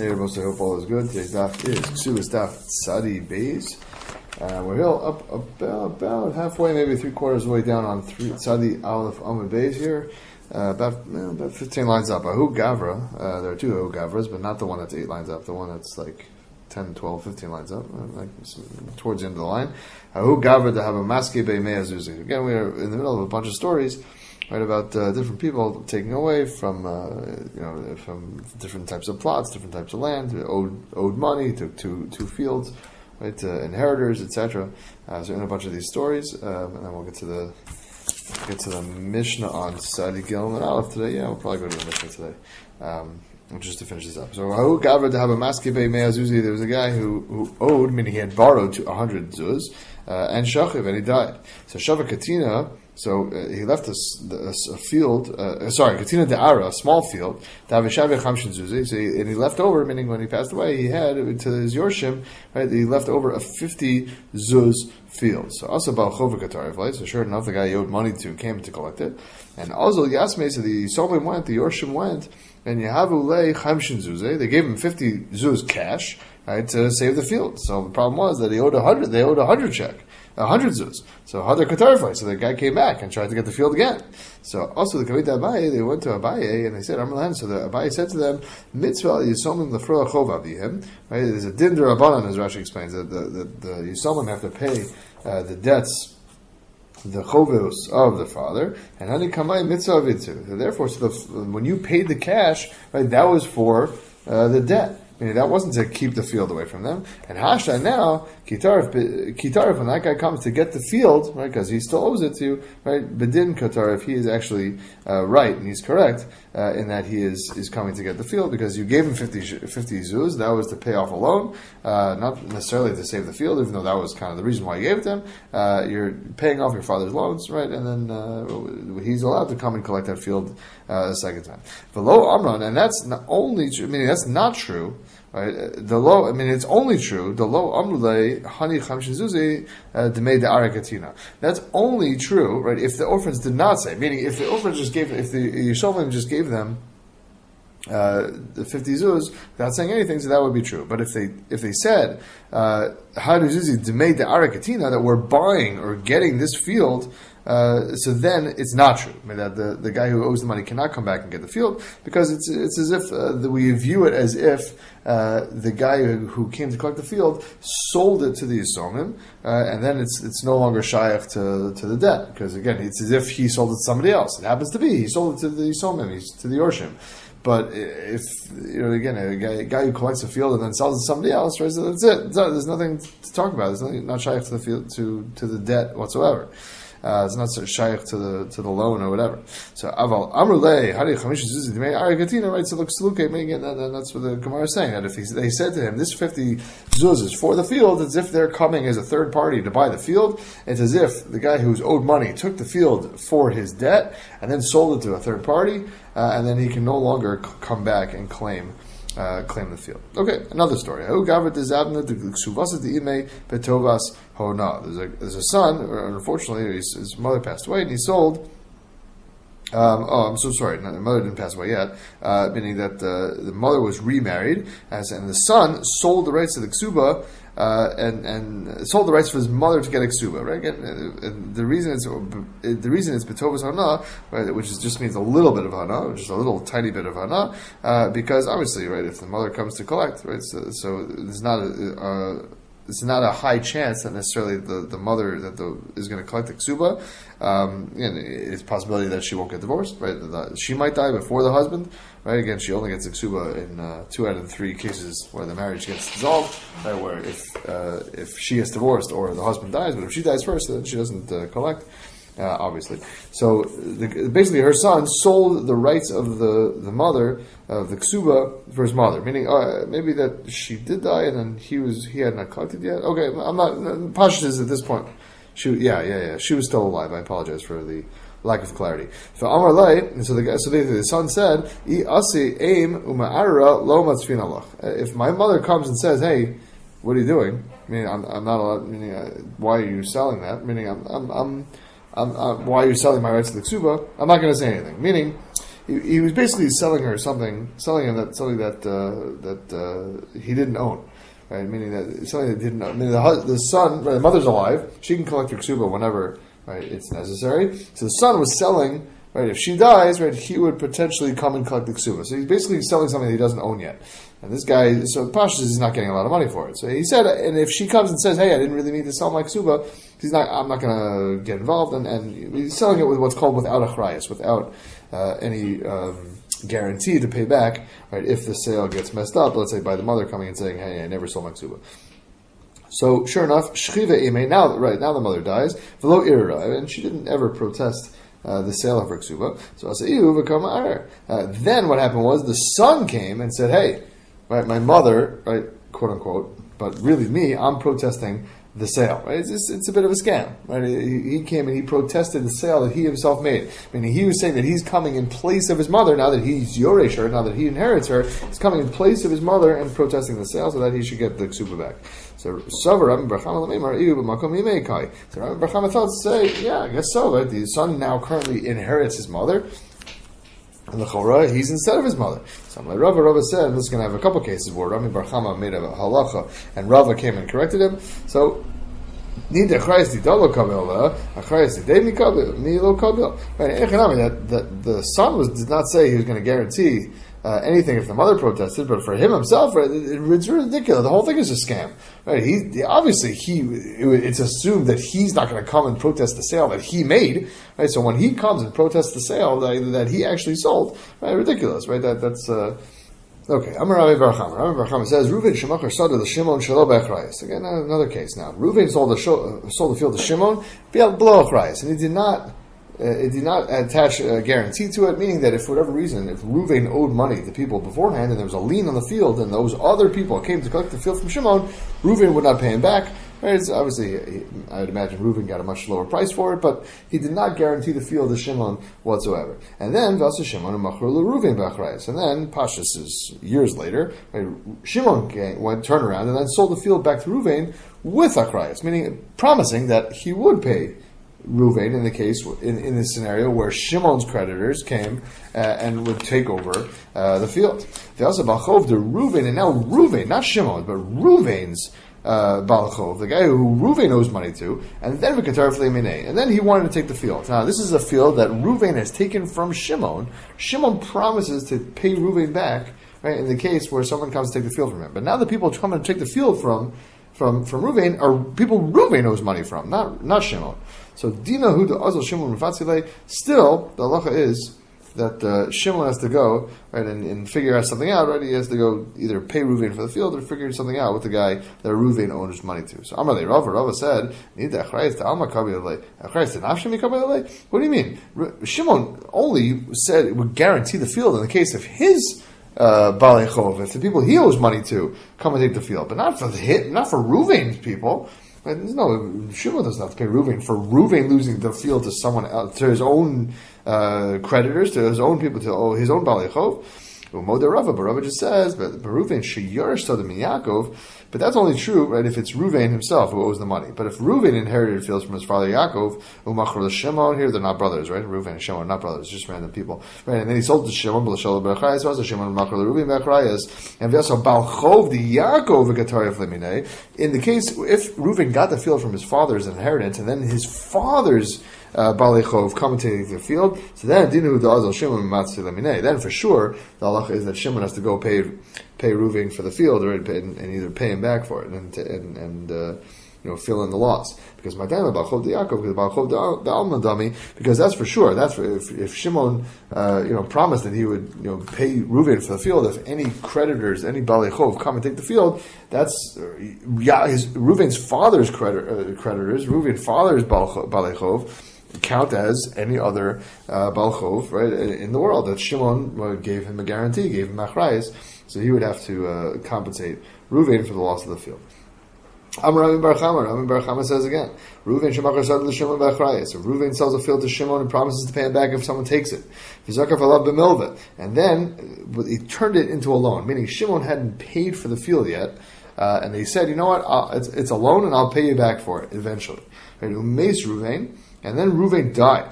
Hey, most I hope all is good. Today's daf is Ksubas daf Tzadi Beis. We're here up about halfway, maybe 3/4 of the way down on Tzadi Aleph Amud Beis here. About 15 lines up. Ahu Gavra. There are two Ahu Gavras, but not the one that's 8 lines up. The one that's like 10, 12, 15 lines up, like towards the end of the line. Ahu Gavra to have a maske be me'azuzi. Again, we are in the middle of a bunch of stories. Right, about different people taking away from from different types of plots, different types of land, owed money to fields, right, to inheritors, etc. So in a bunch of these stories, and then we'll get to the Mishnah on Tzadi Gimel and Aleph today. Yeah, we'll probably go to the Mishnah today. Just to finish this up. So Ahu Gavra to have a maske be me'azuzi. There was a guy who owed, meaning he had borrowed to 100 zuz, and shachiv, and he died. So Shava Katina. So he left a field, Katina De'ara, a small field, and he left over, meaning when he passed away, he had, to his Yorshim, right, he left over a 50 zuz field. So also Baal Chova Katarif, right? So sure enough, the guy he owed money to came to collect it. And also Yasmei, so the Yisomim went, the Yorshim went, and Yahavu Lei Chamshin Zuzeh, they gave him 50 zuz cash, right, to save the field. So the problem was that they owed 100 check. 100 zuz. So Hadar Katarfai. So the guy came back and tried to get the field again. So also the Kavita Abaye, they went to Abaye and they said, Amrlan. So the Abaye said to them, Mitzvah Yisomim Lefroa Chova Bihim. Right? There's a din d'Rabbanan, as Rashi explains, that the Yisomim have to pay the debts, the chovos of the father, and Hani Kamai Mitzvah Vitzu. So therefore, when you paid the cash, right, that was for the debt. Meaning that wasn't to keep the field away from them. And Hashta now, Kitarif, when that guy comes to get the field, right, because he still owes it to you, right, Bedin Katarif, he is actually right, and he's correct in that he is coming to get the field, because you gave him 50 zuz, that was to pay off a loan, not necessarily to save the field, even though that was kind of the reason why you gave it to him. You're paying off your father's loans, right, and then he's allowed to come and collect that field a second time. V'lo Amran, and that's not only true, meaning that's not true. Right, it's only true. The lo amrulei hani chamshin zuzi demei de'ara katina. That's only true, right? If the orphans did not say, meaning if the orphans if the Yishovim just gave them the 50 zuz without saying anything, so that would be true. But if they said hadu zuzi demei de'ara katina, that we're buying or getting this field. So then it's not true. I mean, that the guy who owes the money cannot come back and get the field, because it's as if we view it as if the guy who came to collect the field sold it to the Yisomim, and then it's no longer shaykh to the debt, because again it's as if he sold it to somebody else. It happens to be he sold it to the Yisomim, to the Yorshim. But if again a guy who collects a field and then sells it to somebody else, right? So that's it. There's nothing to talk about. There's nothing, not shaykh to the field to the debt whatsoever. It's not shaykh to the loan or whatever. So aval amrulei hari chamish zuz demei aragatina, right? So look, and that's what the Gemara is saying, that if they said to him, this 50 zuz is for the field, it's as if they're coming as a third party to buy the field. It's as if the guy who's owed money took the field for his debt and then sold it to a third party, and then he can no longer come back and claim the field. Okay, another story. There's a son, unfortunately his mother passed away, and he sold. I'm so sorry. No, the mother didn't pass away yet. Meaning that the mother was remarried, and the son sold the rights to the ksuba, and sold the rights for his mother to get a ksuba. Right? And the reason it's betovas hana, right, which just means a little bit of hana, just a little tiny bit of hana, because obviously, right, if the mother comes to collect, right, so there's not it's not a high chance that necessarily the mother is going to collect the ksuba. It's a possibility that she won't get divorced, right? She might die before the husband, right? Again, she only gets the ksuba in 2 out of 3 cases where the marriage gets dissolved, right? Where if she gets divorced or the husband dies, but if she dies first, then she doesn't collect. Obviously. So basically her son sold the rights of the mother of the ksuba for his mother, meaning maybe that she did die and then he had not collected yet. Okay, I'm not, Pashas is at this point, she was still alive. I apologize for the lack of clarity. For Amar Lay, and so the son said, if my mother comes and says, hey, what are you doing? Meaning I'm not allowed, meaning why are you selling that? Meaning why are you selling my rights to the ksuba? I'm not going to say anything. Meaning, he was basically selling him something that he didn't own. Right, meaning that something that didn't know. Meaning the son, right, the mother's alive. She can collect her ksuba whenever, right, it's necessary. So the son was selling, right. If she dies, right, he would potentially come and collect the ksuba. So he's basically selling something that he doesn't own yet. And this guy, so Pashas is not getting a lot of money for it. So he said, and if she comes and says, "Hey, I didn't really mean to sell my ksuba," I'm not going to get involved. And he's selling it with what's called without achrayas, without any guarantee to pay back, right, if the sale gets messed up, let's say by the mother coming and saying, "Hey, I never sold my ksuba." So sure enough, shchiva ime, now the mother dies, v'lo irra, and she didn't ever protest the sale of her ksuba. So asaihu v'kama arer. Then what happened was the son came and said, "Hey, right, my mother, right, quote unquote, but really me, I'm protesting the sale." Right? It's a bit of a scam. Right? He came and he protested the sale that he himself made. Meaning he was saying that he's coming in place of his mother, now that he's yoresh her, now that he inherits her, he's coming in place of his mother and protesting the sale so that he should get the ksuba back. So Rabbi Barchama thought to say, yeah, I guess so. Right? The son now currently inherits his mother. And the Chorah, he's instead of his mother. So Rava said, and this is going to have a couple cases where Rami Bar Chama made a halacha, and Rava came and corrected him. So, need the achrayas didalo kabel, achrayas didei mikabel, milo kabel. Right? That the son did not say he was going to guarantee anything if the mother protested, but for him himself, right, it's ridiculous. The whole thing is a scam. Right? It's assumed that he's not going to come and protest the sale that he made. Right? So when he comes and protests the sale that he actually sold, right, ridiculous. Right? That's okay. Amar Rabbi Bar Chama. Rabbi Bar Chama says, "Reuven shemachar sada the Shimon shelo be'achrayas." Again, another case. Now, Reuven sold the field to Shimon below achrayas, and he did not. It did not attach a guarantee to it, meaning that if for whatever reason, if Reuven owed money to people beforehand and there was a lien on the field and those other people came to collect the field from Shimon, Reuven would not pay him back. Right? It's obviously, I would imagine Reuven got a much lower price for it, but he did not guarantee the field to Shimon whatsoever. And then, Vasa Shimon and Machur Reuven b'achrayas. And then, Pashas is years later, right, Shimon turned around and then sold the field back to Reuven with achrayas, meaning promising that he would pay Reuven in the case in this scenario where Shimon's creditors came and would take over the field. They also balchov the Reuven, and now Reuven, not Shimon, but Reuven's balchov, the guy who Reuven owes money to, and then v'katar fleiminei, and then he wanted to take the field. Now this is a field that Reuven has taken from Shimon. Shimon promises to pay Reuven back, right, in the case where someone comes to take the field from him. But now the people come and take the field from Reuven are people Reuven owes money from, not Shimon. So Dina Hu the Azal Shimon Mefatzile. Still, the halacha is that Shimon has to go, right, and figure out something out. Right, he has to go either pay Reuven for the field or figure something out with the guy that Reuven owes money to. So Amalei Rava said, "Need the achrayas to Alma Kabilei, achrayas to Nafshemi Kabilei." What do you mean? Shimon only said it would guarantee the field in the case of his Balei Chov, if the people he owes money to come and take the field, but not for Reuven's people. Right? No, Shimon doesn't have to pay Reuven for Reuven losing the field to someone else, to his own creditors, to his own people, to his own Balei Chov. But Rava just says, but Reuven sheyorish to the Yaakov. But that's only true, right, if it's Reuven himself who owes the money. But if Reuven inherited fields from his father Yaakov, umachor Shimon, here they're not brothers, right? Reuven and Shimon are not brothers, just random people, right? And then he sold to Shimon, b'l'shol b'achrayas, also Shimon umachor Reuven b'achrayas, and v'yaso balchov the Yaakov v'gatariv leminei. In the case if Reuven got the field from his father's inheritance, and then his father's Balei Chov commentating the field, so then Dinu the Azal Shimon Matzi Leminei. Then for sure the halacha is that Shimon has to go pay Reuven for the field, or and either pay him back for it and fill in the loss. Because my time about Chov Yaakov, because about Chov the Alma Dami, because that's for sure. That's for, if Shimon promised that he would pay Reuven for the field, if any creditors, any Balei Chov come and take the field, that's Reuven's father's creditors, Reuven's father's Balei Chov count as any other balchov, right, in the world. That Shimon gave him a guarantee, gave him achrayas, so he would have to compensate Reuven for the loss of the field. Rami Bar Chama says again, Reuven shemachar sada l'Shimon b'achrayas. So Reuven sells a field to Shimon and promises to pay him back if someone takes it. V'zakar falav b'milva, and then he turned it into a loan, meaning Shimon hadn't paid for the field yet, and he said, you know what, it's a loan and I'll pay you back for it eventually. Right? Umeis Reuven. and then Reuven died.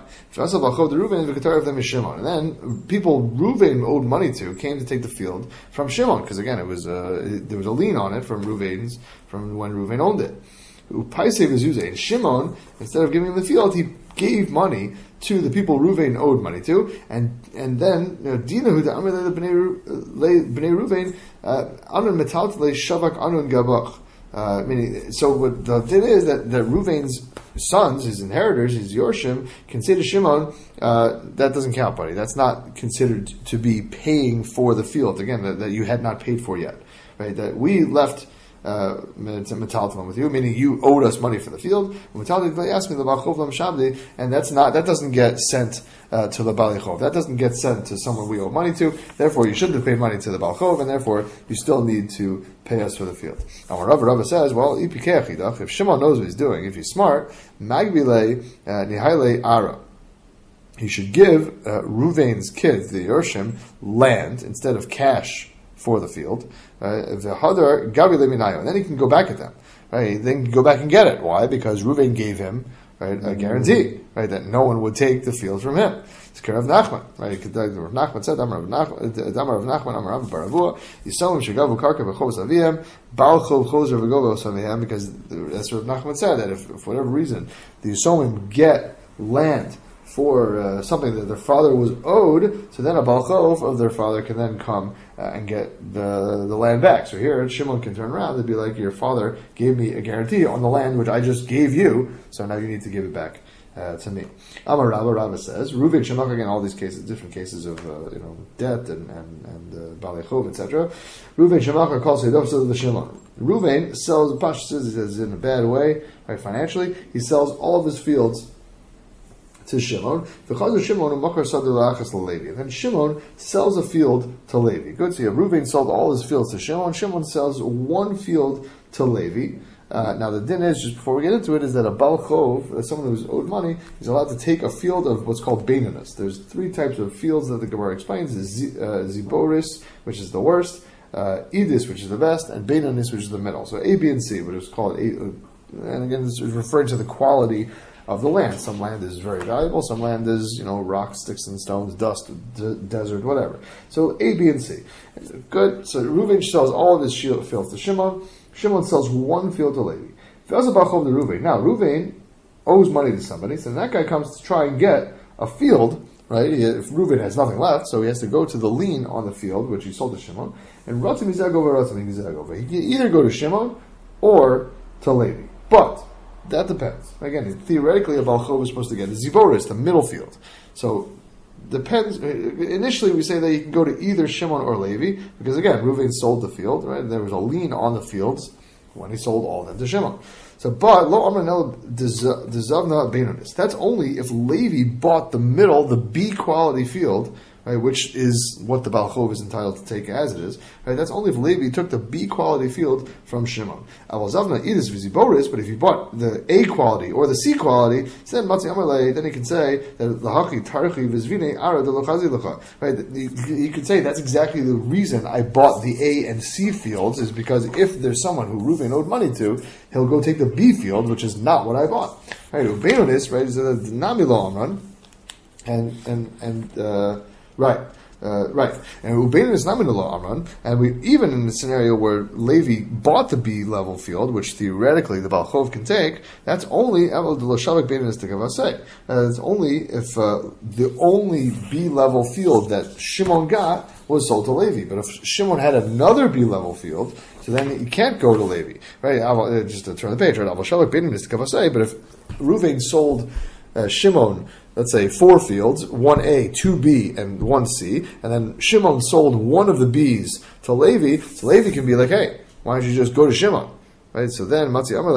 And then people Reuven owed money to came to take the field from Shimon, because again, it was there was a lien on it from when Reuven owned it. And Shimon, instead of giving him the field, he gave money to the people Reuven owed money to, and then Dinahu the Amr le Bnei Reuven Anun Metaltele Shavak Anun Gabach. Meaning, so what the thing is that Reuven's sons, his inheritors, his Yorshim, can say to Shimon, that doesn't count, buddy. That's not considered to be paying for the field. Again, that you had not paid for yet, right? That we left metaltalon with you, meaning you owed us money for the field. And that doesn't get sent to the Balichov. That doesn't get sent to someone we owe money to. Therefore, you shouldn't have paid money to the Balchov, and therefore you still need to pay us for the field. Now, Rava says, well, if Shimon knows what he's doing, if he's smart, Magbile Nihaile Ara. He should give Reuven's kids, the Yorshim, land instead of cash for the field. And then he can go back at them. Right? Then he can go back and get it. Why? Because Reuven gave him, right, a guarantee, right, that no one would take the field from him. It's Rav Nachman. Right? Rav Nachman said, Amar Rav Nachman, Amar Rav Baravua, Yisomim Shagavu Karka B'Chovos Aviyam, Baal Chov Choser V'Govos Aviyam, because that's what Rav Nachman said, that if for whatever reason the Yisomim get land for something that their father was owed, so then a Balchov of their father can then come and get the land back. So here, Shimon can turn around and be like, your father gave me a guarantee on the land which I just gave you, so now you need to give it back to me. Amar Rava says, Reuven Shemach, again, all these cases, different cases of debt and Balchov, etc. Reuven Shemach calls it to the Shimon. Reuven sells, Pash says in a bad way, right, financially, he sells all of his fields to Shimon. And then Shimon sells a field to Levi. Good, so you have Reuven sold all his fields to Shimon. Shimon sells one field to Levi. Now the din is, just before we get into it, is that a Balchov, someone who's owed money, is allowed to take a field of what's called Beinonus. There's three types of fields that the Gemara explains. Ziboris, which is the worst, Idis, which is the best, and Beinonus, which is the middle. So A, B, and C, but it's called and again, this is referring to the quality of the land. Some land is very valuable, some land is, rocks, sticks and stones, dust, desert, whatever. So A, B, and C. Good. So Reuven sells all of his fields to Shimon. Shimon sells one field to Levi. Now Reuven owes money to somebody, so that guy comes to try and get a field, right? If Reuven has nothing left, so he has to go to the lien on the field, which he sold to Shimon, and Ratim Izagova. He can either go to Shimon or to Levi. But that depends. Again, theoretically, a Balchov is supposed to get the Ziboris, the middle field. So, depends. Initially, we say that you can go to either Shimon or Levi, because again, Reuven sold the field, right? There was a lien on the fields when he sold all of them to Shimon. So, but lo amranel dezavna beinonis. That's only if Levi bought the middle, the B quality field, right, which is what the Balchov is entitled to take as it is. Right, that's only if Levi took the B quality field from Shimon. Avazavna idis viziboris, but if he bought the A quality or the C quality, then matzi amalei, then he can say that lahaki tarchi vizvine ara de lochazi locha. Right, he could say that's exactly the reason I bought the A and C fields, is because if there's someone who Reuven owed money to, he'll go take the B field, which is not what I bought. Right, Ubeinonis, right, is a namilo amran, Right. And Ubein is not in the law, Amran. And we, even in the scenario where Levi bought the B level field, which theoretically the Balchov can take, that's only It's only if the only B level field that Shimon got was sold to Levi. But if Shimon had another B level field, so then he can't go to Levi. Right? Just to turn the page, right? But if Reuven sold Shimon, let's say 4 fields, 1A, 2B, and 1C, and then Shimon sold one of the B's to Levi, so Levi can be like, hey, why don't you just go to Shimon? Right? So then,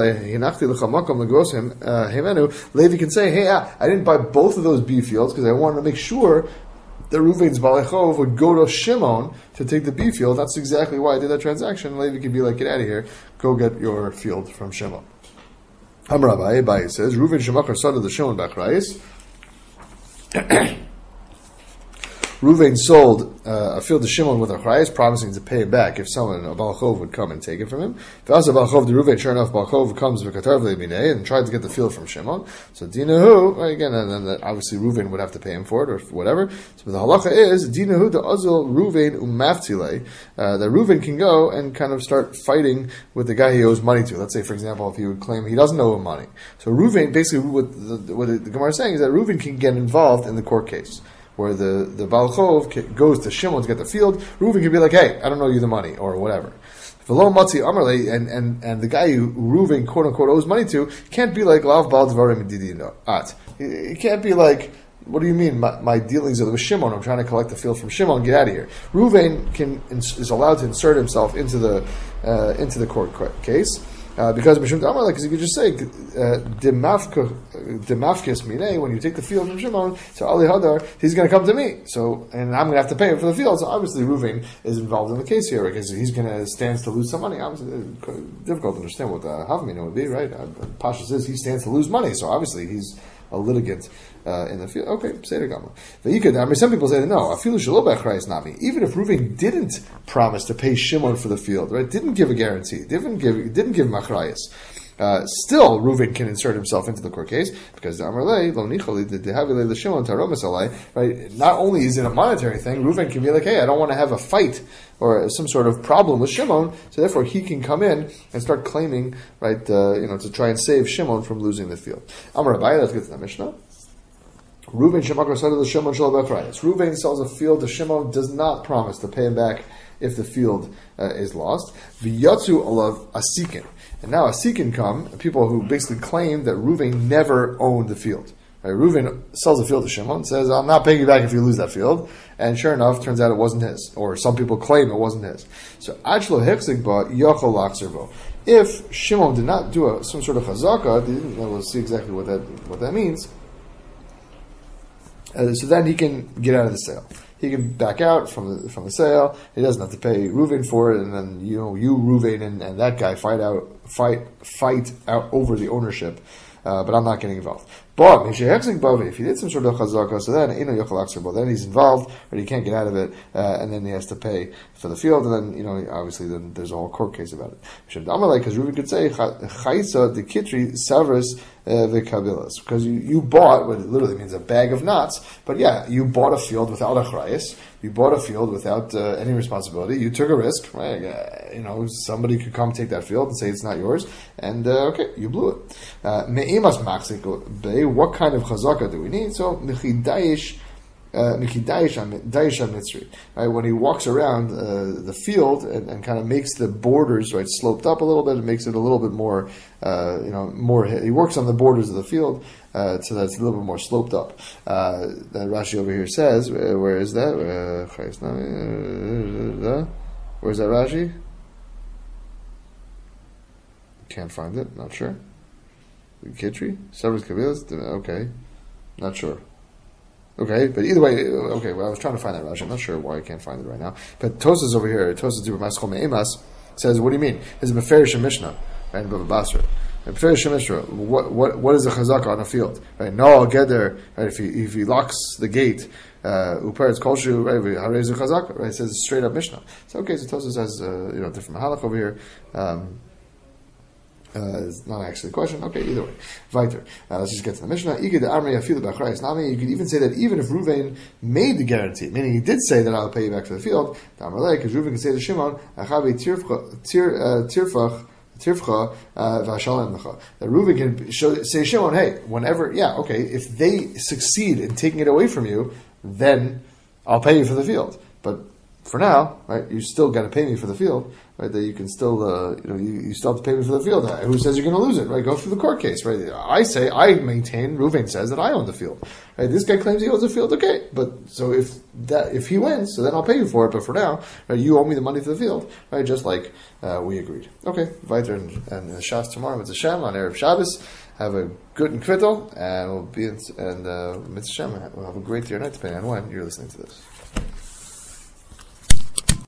Levi can say, hey, I didn't buy both of those B fields because I wanted to make sure that Reuven's Balechov would go to Shimon to take the B field. That's exactly why I did that transaction. Levi can be like, get out of here, go get your field from Shimon. Abai says, Reuven Shemachar Sada the Shimon Bachrayis. Reuven sold a field to Shimon with a Achrayas, promising to pay it back if someone, a Balachov, would come and take it from him. If also Balachov to Reuven, sure enough, Balachov comes and tried to get the field from Shimon. So Dinahu, again, and then obviously Reuven would have to pay him for it or whatever. So the halacha is Dinahu the Azul Reuven Umaftile, that Reuven can go and kind of start fighting with the guy he owes money to. Let's say, for example, if he would claim he doesn't owe him money. So Reuven, basically, what the Gemara is saying is that Reuven can get involved in the court case, where the Balachov goes to Shimon to get the field. Reuven can be like, hey, I don't owe you the money, or whatever. V'lo matzi amarle, and the guy who Reuven quote unquote owes money to can't be like lav bal dvarim didino at. It can't be like, what do you mean? My dealings are with Shimon. I'm trying to collect the field from Shimon. Get out of here. Reuven is allowed to insert himself into the court case. Because Mishum Damar, because you could just say Demafkis Mine, when you take the field from Shimon, so Ali Hadar, he's going to come to me. So, and I'm going to have to pay him for the field. So obviously Reuven is involved in the case here because he's going to stands to lose some money. Obviously, difficult to understand what Havmina would be, right? Pasha says he stands to lose money, so obviously he's a litigant in the field. Okay, say the Gamma. I mean, some people say no. Afilu shelo b'achrayis nami. Even if Reuven didn't promise to pay Shimon for the field, right? Didn't give a guarantee. Didn't give machrayis. Still, Reuven can insert himself into the court case because the Amarlei lo nichali the dehavile the Shimon taromas alai. Right? Not only is it a monetary thing, Reuven can be like, hey, I don't want to have a fight or some sort of problem with Shimon, so therefore he can come in and start claiming, right? To try and save Shimon from losing the field. Amar Abaye, let's get to the Mishnah. Reuven shemakar said to the Shimon shel b'achrayis. Reuven sells a field to Shimon, does not promise to pay him back if the field is lost. V'yatzu alav asikin. And now asikin come, people who basically claim that Reuven never owned the field. Right? Reuven sells a field to Shimon, says, I'm not paying you back if you lose that field. And sure enough, turns out it wasn't his. Or some people claim it wasn't his. So, achlo hechzik ba yochol lakservo. If Shimon did not do some sort of chazaka, we'll see exactly what that means. So then he can get out of the sale. He can back out from the sale. He doesn't have to pay Reuven for it, and then you Reuven and that guy fight out over the ownership. But I'm not getting involved. But if he did some sort of chazaka, so then he's involved, but he can't get out of it, and then he has to pay for the field, and then obviously then there's a whole court case about it. Because Reuven could say chayisa the kitri savras v'kabilas, because you bought what it literally means a bag of knots, but yeah, you bought a field without achrayas. You bought a field without any responsibility. You took a risk, right? Somebody could come take that field and say it's not yours, and okay, you blew it. Me'imas machzik. What kind of chazaka do we need? So mechidayish mitzri. Right, when he walks around the field and kind of makes the borders right sloped up a little bit, it makes it a little bit more more. He works on the borders of the field. So that's a little bit more sloped up. That Rashi over here says, where is that? Where's that Rashi? Can't find it, not sure. Kitri? Severus Kabilas? Okay. Not sure. Okay, but either way, okay, well, I was trying to find that Rashi. I'm not sure why I can't find it right now. But Tosas over here, Tosas Dibur Maschol Me'emas, says, what do you mean? It's a Meferish Mishnah, right, in Bava Basra. What is a chazaka on a field? Right? No, I'll get there. Right? If he locks the gate, uperetz kolshu, right? Harei zu chazaka. Right? It says straight up Mishnah. So okay, so Tosas has different halach over here. It's not actually a question. Okay, either way. Weiter. Let's just get to the Mishnah. You could even say that even if Reuven made the guarantee, meaning he did say that I'll pay you back for the field, because Reuven can say to Shimon, Tirfcha v'ashalem lecha. That Reuven can say Shimon, hey, whenever, if they succeed in taking it away from you, then I'll pay you for the field. But for now, right, you still got to pay me for the field, right? That you can still, you still have to pay me for the field. Who says you're going to lose it, right? Go through the court case, right? I maintain, Reuven says that I own the field, right? This guy claims he owns the field, okay, but so if he wins, so then I'll pay you for it. But for now, right, you owe me the money for the field, right? Just like we agreed. Okay, weiter and Shas tomorrow. Mitzvah Shem on Erev Shabbos. Have a good and kvittel, and we'll be Mitzvah Shem. We'll have a great year night depending on when you're listening to this.